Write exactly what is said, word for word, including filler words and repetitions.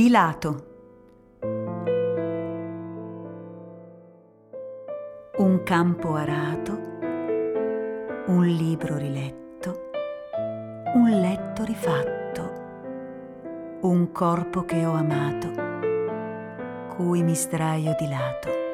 Di lato. Un campo arato, un libro riletto, un letto rifatto, un corpo che ho amato, cui mi sdraio di lato.